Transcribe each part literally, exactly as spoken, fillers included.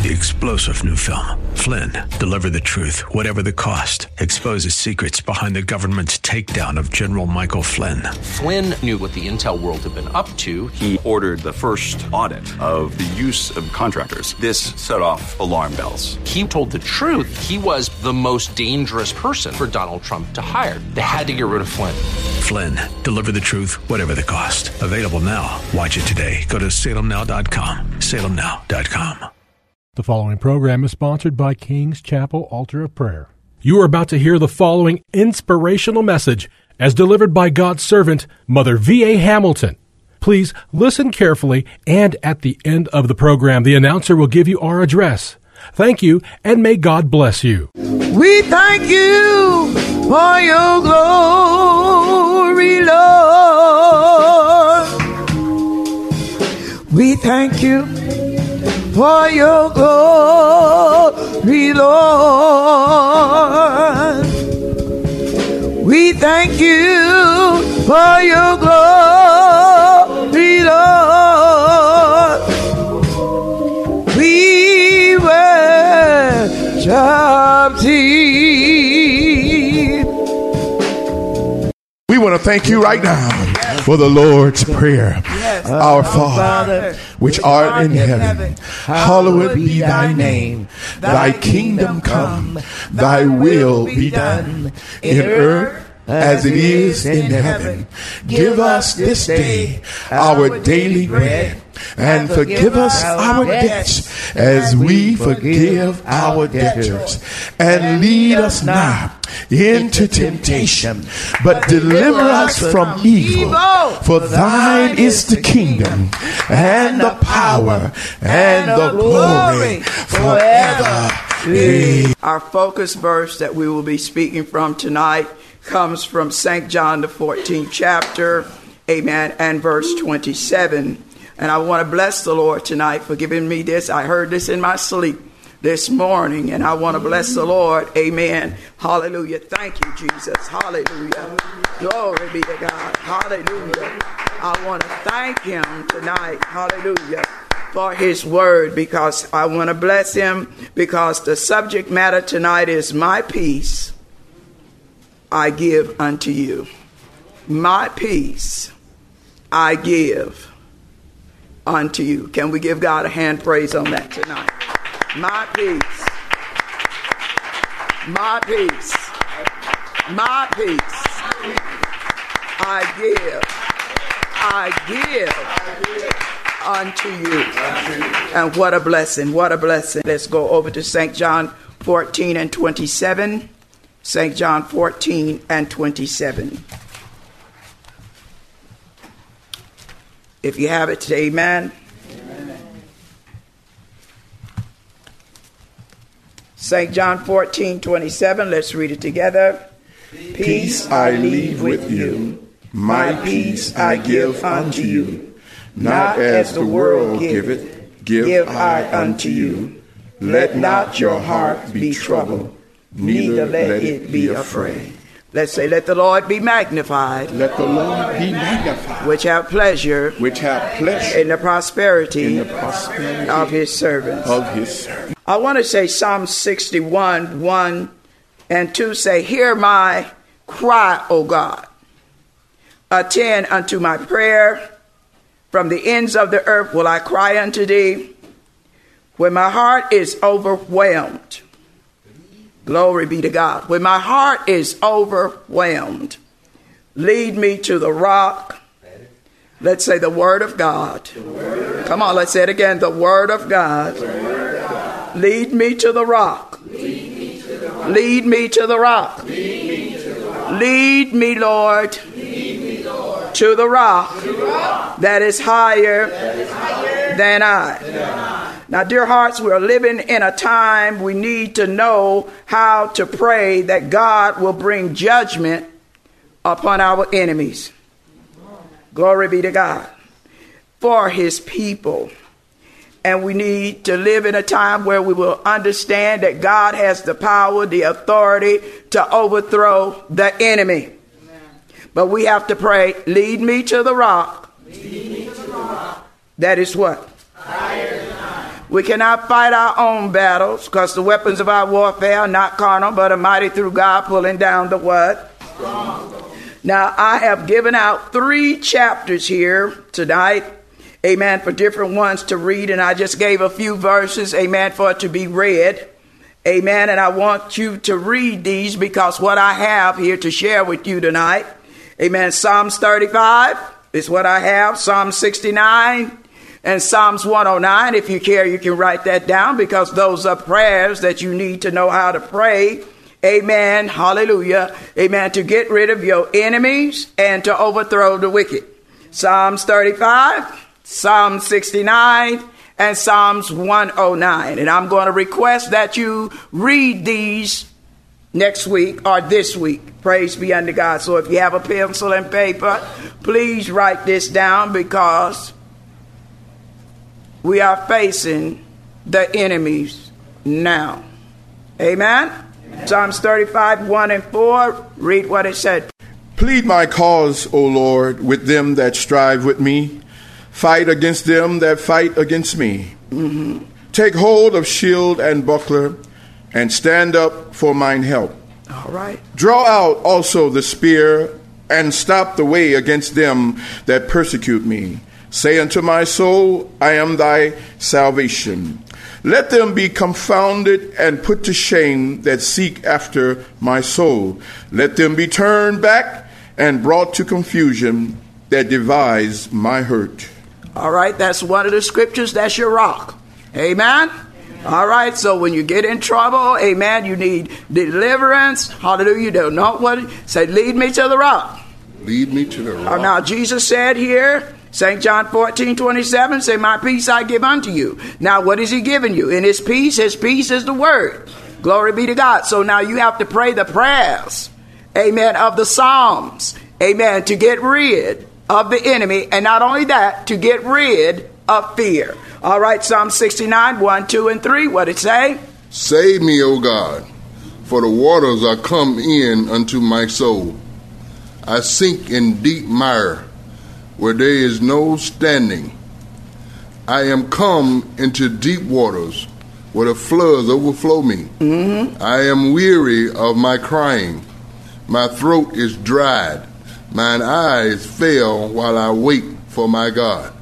the explosive new film, Flynn, Deliver the Truth, Whatever the Cost, exposes secrets behind the government's takedown of General Michael Flynn. Flynn knew what the intel world had been up to. He ordered the first audit of the use of contractors. This set off alarm bells. He told the truth. He was the most dangerous person for Donald Trump to hire. They had to get rid of Flynn. Flynn, Deliver the Truth, Whatever the Cost. Available now. Watch it today. Go to salem now dot com. salem now dot com. The following program is sponsored by King's Chapel Altar of Prayer. You are about to hear the following inspirational message as delivered by God's servant, Mother V A. Hamilton. Please listen carefully, and at the end of the program, the announcer will give you our address. Thank you, and may God bless you. We thank you for your glory, Lord. We thank you for your glory, Lord. We thank you for your glory, Lord. We worship thee. We want to thank you right now for the Lord's Prayer. Our Father, which art in heaven, hallowed be thy name. Thy kingdom come, thy will be done in earth as it is in heaven. Give us this day our daily bread, and forgive us our debts as we forgive our debtors. And lead us not into temptation, but deliver us from evil. For thine is the kingdom, and the power, and the glory forever. Amen. Our focus verse that we will be speaking from tonight comes from Saint John, the fourteenth chapter, amen, and verse twenty-seven. And I want to bless the Lord tonight for giving me this. I heard this in my sleep this morning, and I want to bless the Lord, amen. Hallelujah. Thank you, Jesus. Hallelujah. Glory be to God. Hallelujah. I want to thank him tonight, hallelujah, for his word, because I want to bless him because the subject matter tonight is my peace I give unto you. My peace I give unto you. Can we give God a hand praise on that tonight? My peace. My peace. My peace I give. I give unto you. And what a blessing. What a blessing. Let's go over to Saint John fourteen and twenty-seven. Saint John fourteen and twenty-seven. If you have it, say amen. Amen. Saint John fourteen, twenty-seven. Let's read it together. Peace, peace I leave with you. My peace I give unto you. Not as the world giveth, give I unto you. Let not your heart be troubled, neither let it be afraid. Let's say, let the Lord be magnified. Let the Lord be magnified. Which have pleasure. Which have pleasure. In the prosperity. In the prosperity. Of his servants. Of his servants. I want to say Psalm sixty-one, one and two say, hear my cry, O God. Attend unto my prayer. From the ends of the earth will I cry unto thee. When my heart is overwhelmed. Glory be to God. When my heart is overwhelmed, lead me to the rock. Let's say the word of God. Word of Come on, let's say it again. The word of God. Word of God. Lead me to the rock. Lead me to the rock. Lead me to the rock. Lead me, to the rock. Lead me, Lord, Lead me, Lord. To, the rock to the rock that is higher, that is higher than I. Than I. Now, dear hearts, we are living in a time we need to know how to pray that God will bring judgment upon our enemies. Glory be to God. For his people. And we need to live in a time where we will understand that God has the power, the authority to overthrow the enemy. Amen. But we have to pray, lead me to the rock. Lead me to the rock. That is what? Higher than I. We cannot fight our own battles because the weapons of our warfare are not carnal, but are mighty through God, pulling down the what? Now, I have given out three chapters here tonight, amen, for different ones to read, and I just gave a few verses, amen, for it to be read, amen, and I want you to read these because what I have here to share with you tonight, amen, Psalms thirty-five is what I have, Psalm sixty-nine, and Psalms one oh nine. If you care, you can write that down because those are prayers that you need to know how to pray. Amen. Hallelujah. Amen. To get rid of your enemies and to overthrow the wicked. Psalms thirty-five, Psalm sixty-nine, and Psalms one oh nine. And I'm going to request that you read these next week or this week. Praise be unto God. So if you have a pencil and paper, please write this down because we are facing the enemies now. Amen. Psalms thirty-five, one and four, read what it said. Plead my cause, O Lord, with them that strive with me. Fight against them that fight against me. Mm-hmm. Take hold of shield and buckler, and stand up for mine help. All right. Draw out also the spear, and stop the way against them that persecute me. Say unto my soul, I am thy salvation. Let them be confounded and put to shame that seek after my soul. Let them be turned back and brought to confusion that devise my hurt. All right, that's one of the scriptures. That's your rock. Amen? All right, so when you get in trouble, amen, you need deliverance. Hallelujah. You don't know what. Say, lead me to the rock. Lead me to the rock. Uh, now, Jesus said here, Saint John fourteen twenty-seven, say, my peace I give unto you. Now, what is he giving you? In his peace, his peace is the word. Glory be to God. So now you have to pray the prayers, amen, of the Psalms, amen, to get rid of the enemy. And not only that, to get rid of fear. All right, Psalm sixty-nine, one, two, and three, what it say? Save me, O God, for the waters are come in unto my soul. I sink in deep mire, where there is no standing. I am come into deep waters, where the floods overflow me. Mm-hmm. I am weary of my crying. My throat is dried. Mine eyes fail while I wait for my God.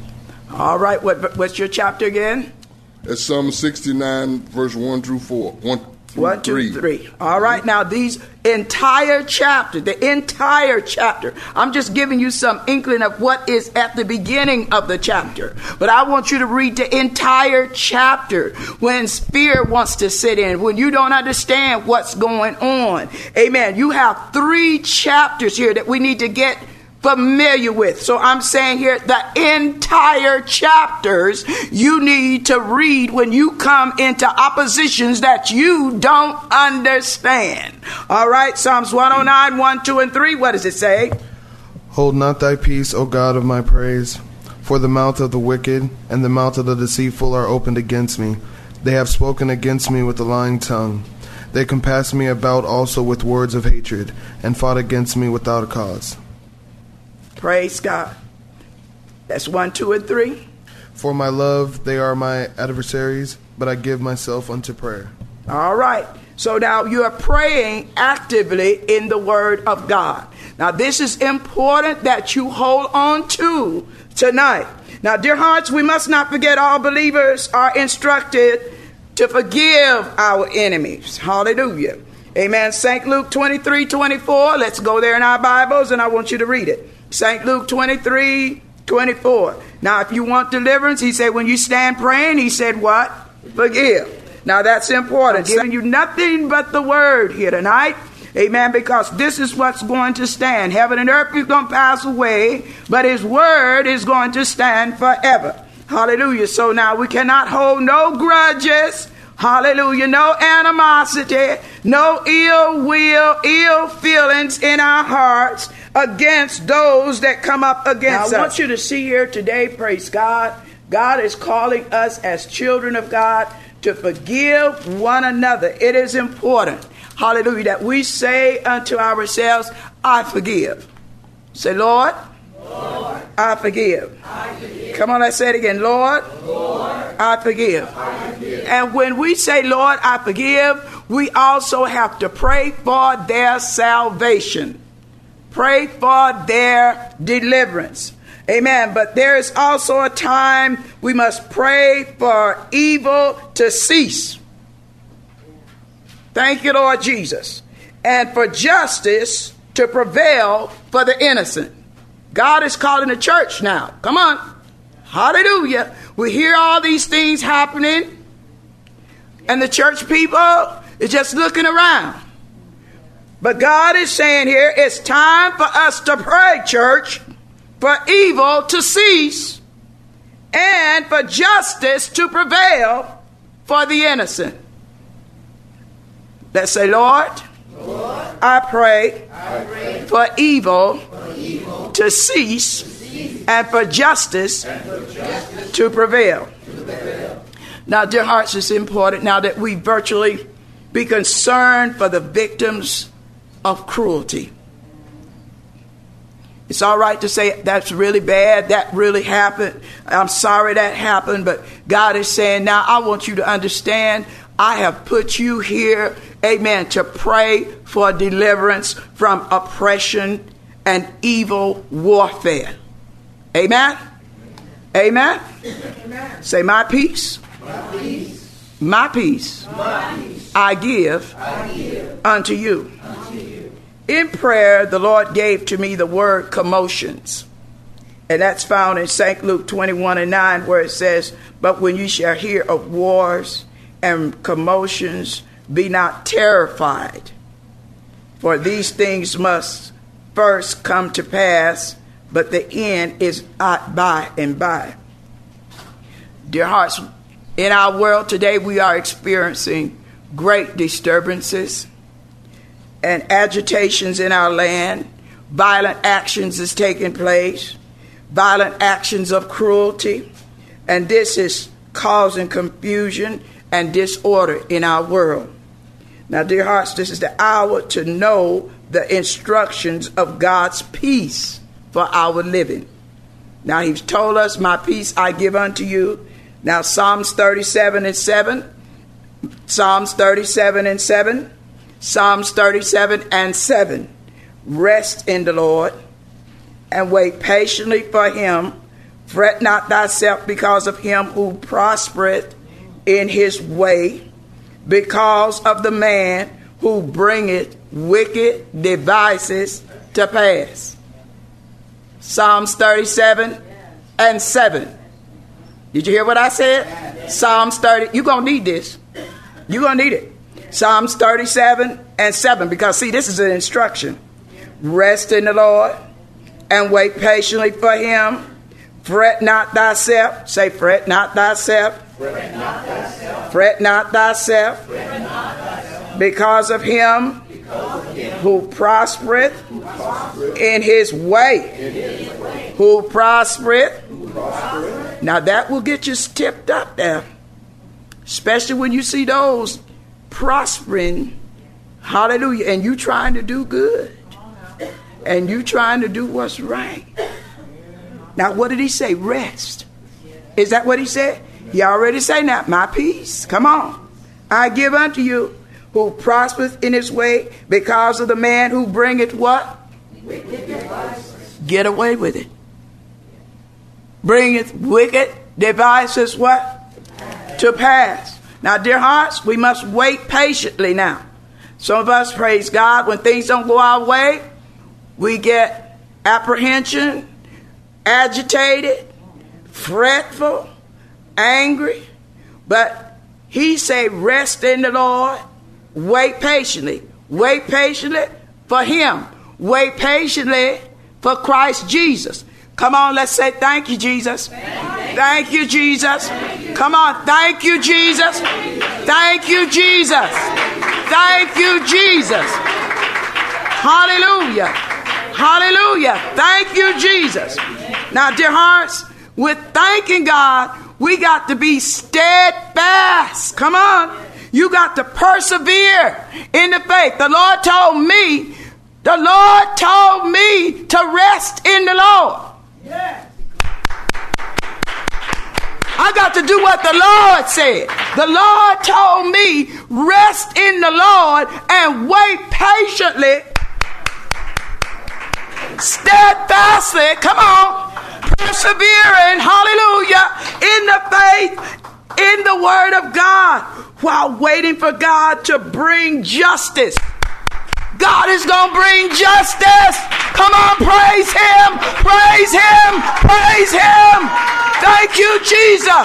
All right, what, what's your chapter again? That's Psalm sixty-nine, verse one through four. One, through One, two, three. three. All right, now these entire chapter, the entire chapter, I'm just giving you some inkling of what is at the beginning of the chapter. But I want you to read the entire chapter when fear wants to sit in, when you don't understand what's going on. Amen. You have three chapters here that we need to get familiar with. So I'm saying here the entire chapters you need to read when you come into oppositions that you don't understand. All right, Psalms one oh nine, one, two, and three. What does it say? Hold not thy peace, O God of my praise, for the mouth of the wicked and the mouth of the deceitful are opened against me. They have spoken against me with a lying tongue. They compassed me about also with words of hatred, and fought against me without a cause. Praise God. That's one, two, and three. For my love, they are my adversaries, but I give myself unto prayer. All right. So now you are praying actively in the word of God. Now this is important that you hold on to tonight. Now, dear hearts, we must not forget all believers are instructed to forgive our enemies. Hallelujah. Amen. Saint Luke twenty-three twenty-four. Let's go there in our Bibles and I want you to read it. Saint Luke twenty-three twenty-four. Now, if you want deliverance, he said, when you stand praying, he said what? Forgive. Now, that's important. I'm giving you nothing but the word here tonight. Amen. Because this is what's going to stand. Heaven and earth is going to pass away, but his word is going to stand forever. Hallelujah. So now we cannot hold no grudges. Hallelujah. No animosity, no ill will, ill feelings in our hearts against those that come up against us. I want you to see here today, praise God, God is calling us as children of God to forgive one another. It is important, hallelujah, that we say unto ourselves, I forgive. Say, Lord, Lord I, forgive. I forgive. Come on, let's say it again. Lord, Lord I, forgive. I forgive. And when we say, Lord, I forgive, we also have to pray for their salvation. Pray for their deliverance. Amen. But there is also a time we must pray for evil to cease. Thank you, Lord Jesus. And for justice to prevail for the innocent. God is calling the church now. Come on. Hallelujah. We hear all these things happening, and the church people is just looking around. But God is saying here, it's time for us to pray, church, for evil to cease and for justice to prevail for the innocent. Let's say, Lord, Lord I, pray I pray for evil, for evil to cease, to cease and for justice, and for justice to prevail. to prevail. Now, dear hearts, it's important now that we virtually be concerned for the victims of cruelty. It's all right to say that's really bad, that really happened, I'm sorry that happened, but God is saying now I want you to understand I have put you here, amen, to pray for deliverance from oppression and evil warfare. Amen? Amen? Amen. Say, my peace, My peace, my peace, my peace I give, I give unto you. unto you. In prayer, the Lord gave to me the word commotions. And that's found in Saint Luke twenty-one and nine, where it says, but when you shall hear of wars and commotions, be not terrified. For these things must first come to pass, but the end is by and by. Dear hearts, in our world today, we are experiencing great disturbances and agitations in our land. Violent actions is taking place, violent actions of cruelty, and this is causing confusion and disorder in our world. Now, dear hearts, this is the hour to know the instructions of God's peace for our living. Now, he's told us, my peace I give unto you. Now, Psalms thirty-seven and seven, Psalms thirty-seven and seven, Psalms thirty-seven and seven. Rest in the Lord and wait patiently for him. Fret not thyself because of him who prospereth in his way, because of the man who bringeth wicked devices to pass. Psalms thirty-seven and seven. Did you hear what I said? Psalms thirty. You're going to need this. You're going to need it. Psalms thirty-seven and seven. Because, see, this is an instruction. Rest in the Lord and wait patiently for him. Fret not thyself. Say, fret not thyself. Fret not thyself. Fret not thyself. Fret not thyself. Because of him, Because of him who prospereth who prospereth in his way. in his way. Who prospereth. Who prospereth. Now that will get you tipped up there. Especially when you see those prospering. Hallelujah. And you trying to do good. And you trying to do what's right. Now what did he say? Rest. Is that what he said? He already said now, my peace. Come on. I give unto you who prospereth in his way, because of the man who bringeth what? Get away with it. Bringeth wicked devices what? To pass. Now, dear hearts, we must wait patiently now. Some of us, praise God, when things don't go our way, we get apprehension, agitated, fretful, angry. But he say, rest in the Lord, wait patiently. Wait patiently for him. Wait patiently for Christ Jesus. Come on, let's say thank you, Jesus. Thank you, Jesus. Come on, thank you, Jesus. Thank you, Jesus. Thank you, Jesus. Hallelujah. Hallelujah. Thank you, Jesus. Now, dear hearts, with thanking God, we got to be steadfast. Come on. You got to persevere in the faith. The Lord told me, the Lord told me to rest in the Lord. Yes. I got to do what the Lord said. The Lord told me, rest in the Lord and wait patiently, steadfastly, come on, persevering, hallelujah, in the faith, in the word of God, while waiting for God to bring justice. God is going to bring justice. Come on, praise him, praise him, praise him. Thank you, Jesus.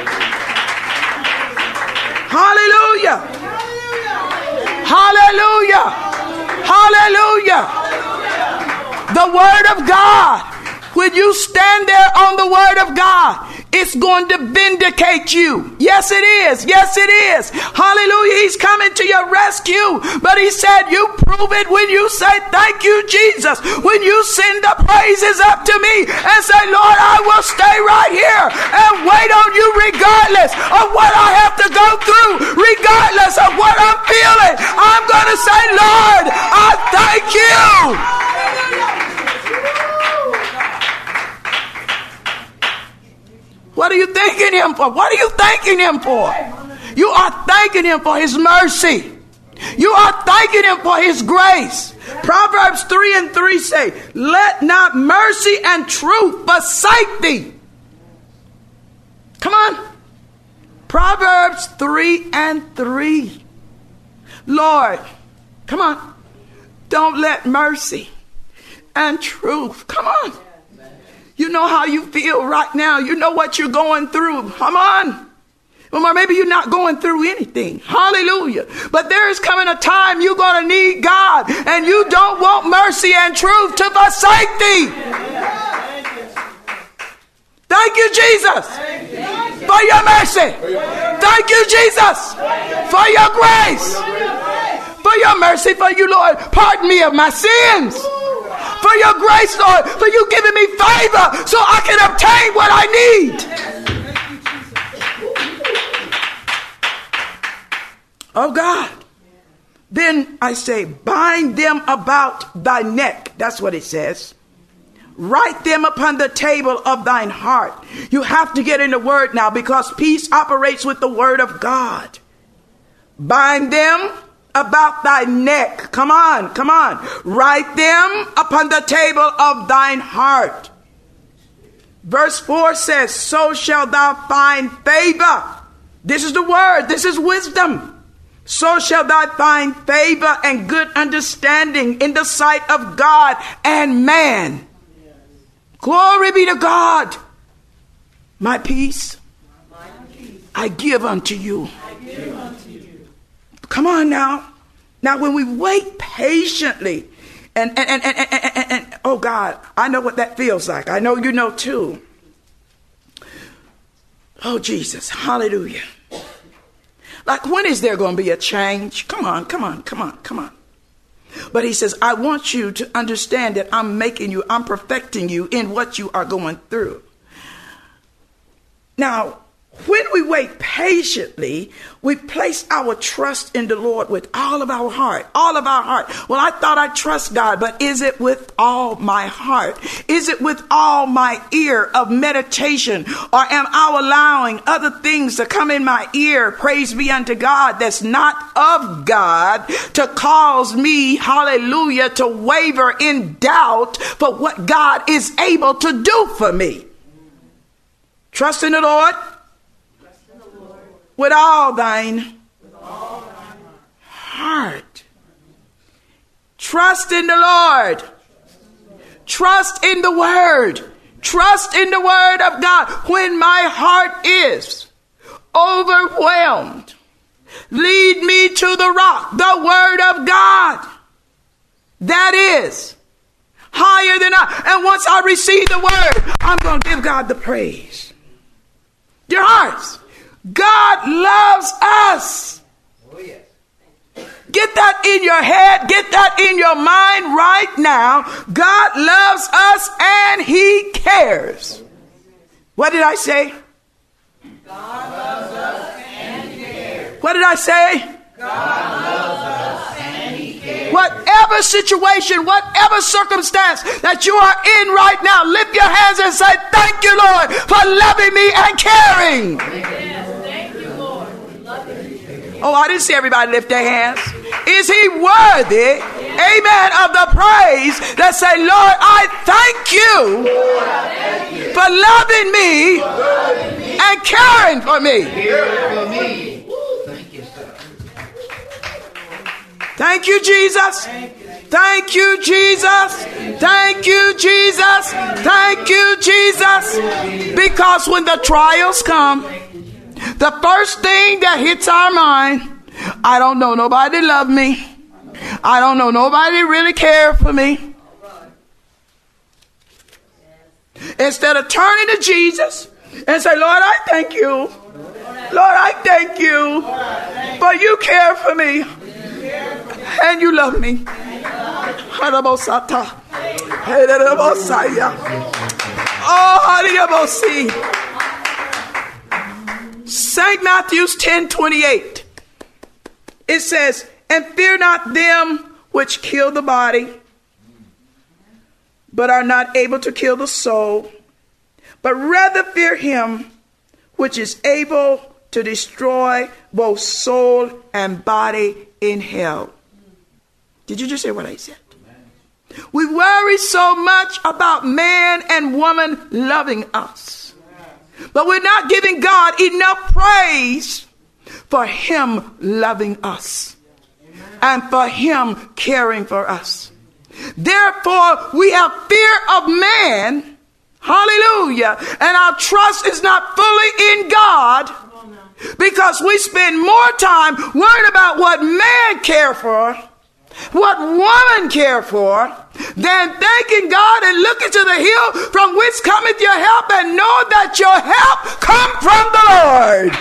Hallelujah. Hallelujah. Hallelujah. The word of God. When you stand there on the word of God, it's going to vindicate you. Yes, it is. Yes, it is. Hallelujah. He's coming to your rescue. But he said, you prove it when you say, thank you, Jesus. When you send the praises up to me and say, Lord, I will stay right here and wait on you regardless of what I have to go through, regardless of what I'm feeling. I'm going to say, Lord, I thank you. What are you thanking him for? What are you thanking him for? You are thanking him for his mercy. You are thanking him for his grace. Proverbs three and three say, let not mercy and truth forsake thee. Come on. Proverbs three and three. Lord, come on. Don't let mercy and truth, come on. You know how you feel right now. You know what you're going through. Come on. Or maybe you're not going through anything. Hallelujah. But there is coming a time you're going to need God. And you don't want mercy and truth to forsake thee. Thank you, Jesus, for your mercy. Thank you, Jesus, for your grace. For your mercy, for you, Lord. Pardon me of my sins. For your grace, Lord, for you giving me favor so I can obtain what I need. Oh God. Then I say, bind them about thy neck. That's what it says. Write them upon the table of thine heart. You have to get in the word now because peace operates with the word of God. Bind them about thy neck. Come on, come on. Write them upon the table of thine heart. Verse four says, so shalt thou find favor. This is the word. This is wisdom. So shalt thou find favor and good understanding in the sight of God and man. Glory be to God. My peace I give unto you. Come on now. Now when we wait patiently and, and, and, and, and, and, and oh God, I know what that feels like. I know you know too. Oh Jesus, hallelujah. Like when is there going to be a change? Come on, come on, come on, come on. But he says, I want you to understand that I'm making you, I'm perfecting you in what you are going through. Now, when we wait patiently, we place our trust in the Lord with all of our heart, all of our heart. Well, I thought I trust God, but is it with all my heart? Is it with all my ear of meditation? Or am I allowing other things to come in my ear, praise be unto God, that's not of God, to cause me, hallelujah, to waver in doubt for what God is able to do for me? Trust in the Lord. With all thine, With all thine heart. Trust in the Lord. Trust in the word. Trust in the word of God. When my heart is overwhelmed, lead me to the rock, the word of God. That is higher than I. And once I receive the word, I'm going to give God the praise. Your hearts. God loves us. Oh, yes. Get that in your head. Get that in your mind right now. God loves us and he cares. What did I say? God loves us and he cares. What did I say? God loves us and he cares. Whatever whatever situation, whatever circumstance that you are in right now, lift your hands and say, thank you, Lord, for loving me and caring. Yes, thank you, Lord. Oh, I didn't see everybody lift their hands. Is he worthy, amen, of the praise that say, Lord, I thank you for loving me and caring for me. Thank you, Jesus. Thank you, Jesus. Thank you, Jesus. Thank you, Jesus. Because when the trials come, the first thing that hits our mind, I don't know nobody love me. I don't know nobody really care for me. Instead of turning to Jesus and say, Lord, I thank you. Lord, I thank you for you care for me and you love me. Oh, Saint Matthew's ten twenty-eight. It says, and fear not them which kill the body, but are not able to kill the soul, but rather fear him which is able to destroy both soul and body in hell. Did you just hear what I said? We worry so much about man and woman loving us, but we're not giving God enough praise for him loving us and for him caring for us. Therefore, we have fear of man. Hallelujah. And our trust is not fully in God because we spend more time worried about what man care for, what woman care for, than thanking God and looking to the hill from which cometh your help and know that your help come from the Lord.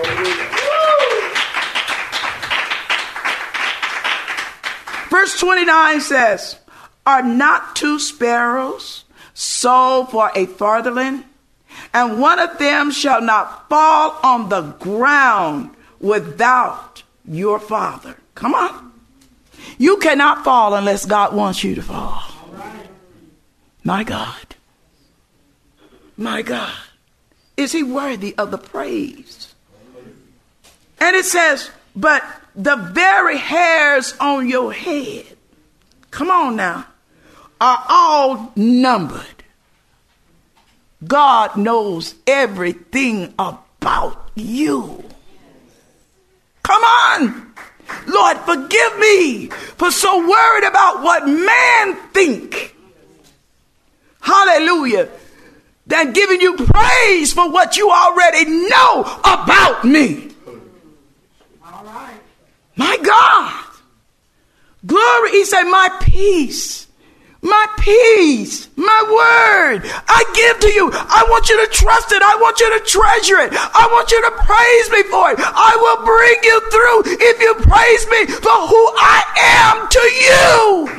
Verse twenty-nine says, are not two sparrows sold for a farthing, and one of them shall not fall on the ground without your Father? Come on. You cannot fall unless God wants you to fall. My God. My God. Is he worthy of the praise? And it says, but the very hairs on your head, come on now, are all numbered. God knows everything about you. Come on. Lord, forgive me for so worried about what man think. Hallelujah. Than giving you praise for what you already know about me. All right. My God. Glory. He said, my peace, my peace, my word, I give to you. I want you to trust it. I want you to treasure it. I want you to praise me for it. I will bring you through if you praise me for who I am to you.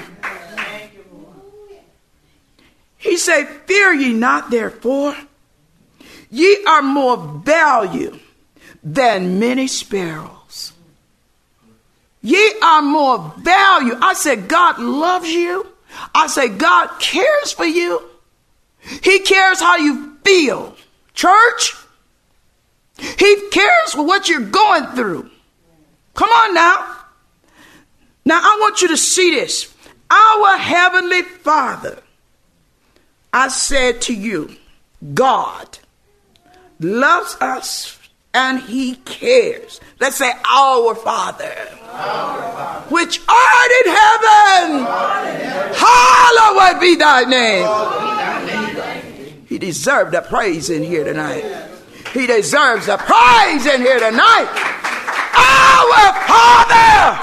He said, fear ye not, therefore. Ye are more value than many sparrows. Ye are more value. I said, God loves you. I say, God cares for you. He cares how you feel. Church, he cares for what you're going through. Come on now. Now, I want you to see this. Our Heavenly Father, I said to you, God loves us and he cares. Let's say, our Father, our Father, which art in heaven, hallowed be thy name. He deserves the praise in here tonight. He deserves the praise in here tonight. Our Father,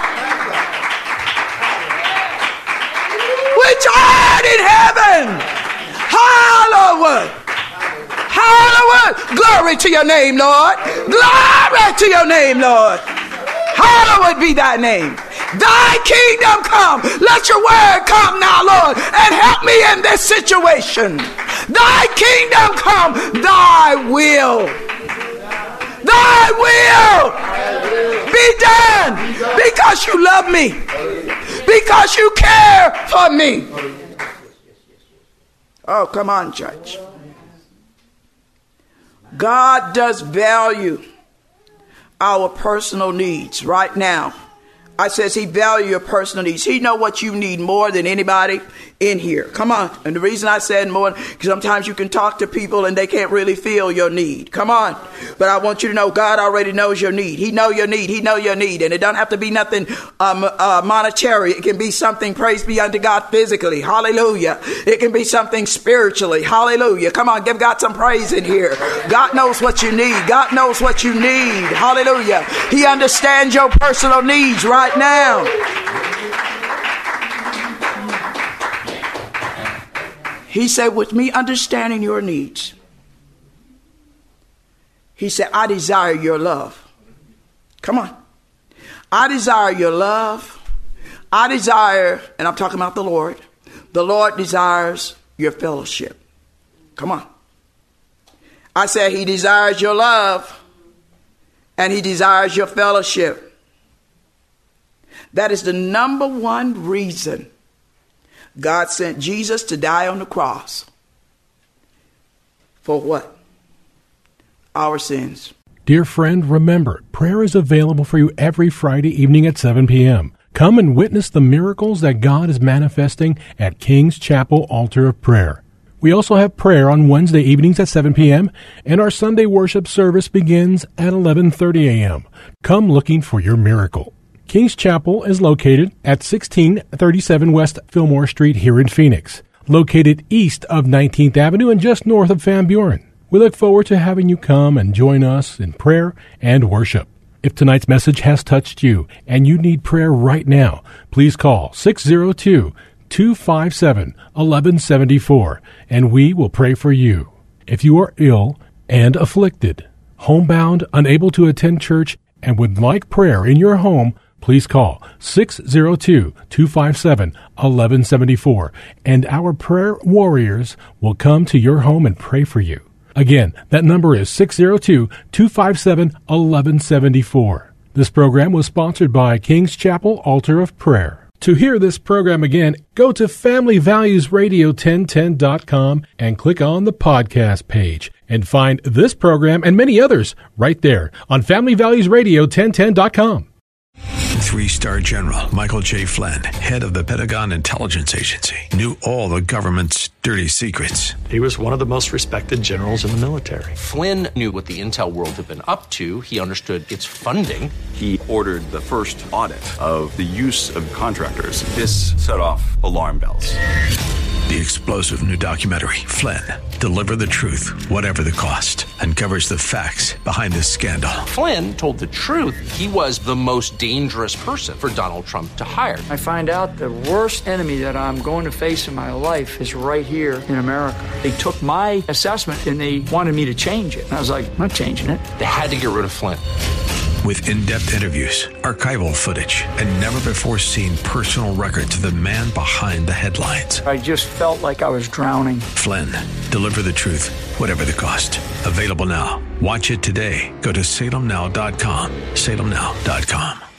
which art in heaven, hallowed. Hallowed. Glory to your name, Lord. Glory to your name, Lord. Hallowed be thy name. Thy kingdom come. Let your word come now, Lord, and help me in this situation. Thy kingdom come. Thy will. Thy will be done because you love me. because you care for me. Oh, come on, church. God does value our personal needs right now. I says he value your personal needs. He know what you need more than anybody in here. Come on. And the reason I said more, because sometimes you can talk to people and they can't really feel your need. Come on. But I want you to know God already knows your need. He know your need. He know your need. And it doesn't have to be nothing um, uh, monetary. It can be something, praise be unto God, physically. Hallelujah. It can be something spiritually. Hallelujah. Come on. Give God some praise in here. God knows what you need. God knows what you need. Hallelujah. He understands your personal needs right now. He said, with me understanding your needs, he said, I desire your love. Come on. I desire your love. I desire, and I'm talking about the Lord, the Lord desires your fellowship. Come on. I said he desires your love and he desires your fellowship. That is the number one reason God sent Jesus to die on the cross. For what? Our sins. Dear friend, remember, prayer is available for you every Friday evening at seven p.m. Come and witness the miracles that God is manifesting at King's Chapel Altar of Prayer. We also have prayer on Wednesday evenings at seven p.m. and our Sunday worship service begins at eleven thirty a.m. Come looking for your miracle. King's Chapel is located at sixteen thirty-seven West Fillmore Street here in Phoenix, located east of nineteenth Avenue and just north of Van Buren. We look forward to having you come and join us in prayer and worship. If tonight's message has touched you and you need prayer right now, please call six oh two, two five seven, one one seven four and we will pray for you. If you are ill and afflicted, homebound, unable to attend church, and would like prayer in your home, please call six oh two, two five seven, one one seven four and our prayer warriors will come to your home and pray for you. Again, that number is six oh two, two five seven, one one seven four. This program was sponsored by King's Chapel Altar of Prayer. To hear this program again, go to family values radio ten ten dot com and click on the podcast page and find this program and many others right there on family values radio ten ten dot com. Three-star General Michael J. Flynn, head of the Pentagon Intelligence Agency, knew all the government's dirty secrets. He was one of the most respected generals in the military. Flynn knew what the intel world had been up to. He understood its funding. He ordered the first audit of the use of contractors. This set off alarm bells. The explosive new documentary, Flynn, Deliver the Truth, Whatever the Cost, uncovers the facts behind this scandal. Flynn told the truth. He was the most dangerous person for Donald Trump to hire. I find out the worst enemy that I'm going to face in my life is right here in America. They took my assessment and they wanted me to change it. And I was like, I'm not changing it. They had to get rid of Flynn. With in-depth interviews, archival footage, and never-before-seen personal records of the man behind the headlines. I just felt like I was drowning. Flynn, Deliver the Truth, Whatever the Cost. Available now. Watch it today. Go to salem now dot com. salem now dot com.